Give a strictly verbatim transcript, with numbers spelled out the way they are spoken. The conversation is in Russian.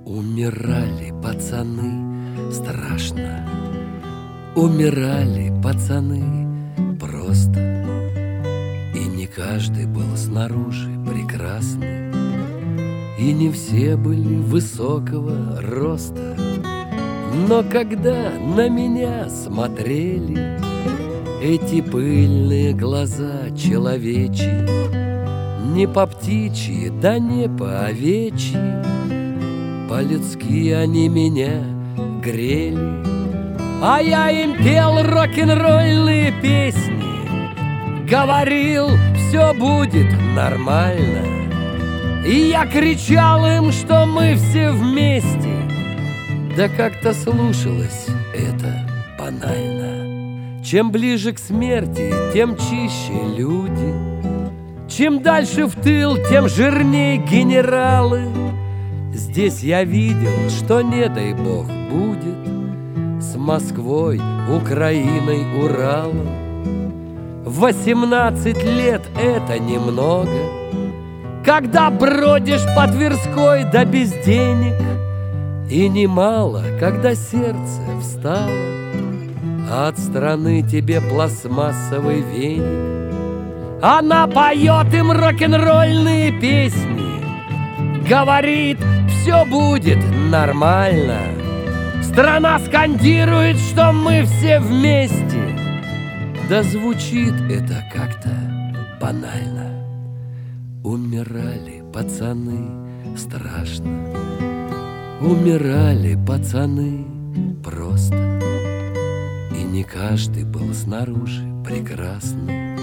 Умирали пацаны страшно, умирали пацаны просто. И не каждый был снаружи прекрасный, и не все были высокого роста. Но когда на меня смотрели эти пыльные глаза человечьи, не по птичьи, да не по овечьи, по-людски они меня грели. А я им пел рок-н-ролльные песни, говорил, все будет нормально. И я кричал им, что мы все вместе. Да как-то слушалось это банально. Чем ближе к смерти, тем чище люди. Чем дальше в тыл, тем жирнее генералы. Здесь я видел, что не дай бог будет с Москвой, Украиной, Уралом. Восемнадцать лет — это немного, когда бродишь по Тверской да без денег. И немало, когда сердце встало, а от страны тебе пластмассовый веник. Она поет им рок-н-ролльные песни, говорит, все будет нормально. Страна скандирует, что мы все вместе. Да звучит это как-то банально. Умирали пацаны страшно, умирали пацаны просто. И не каждый был снаружи прекрасный,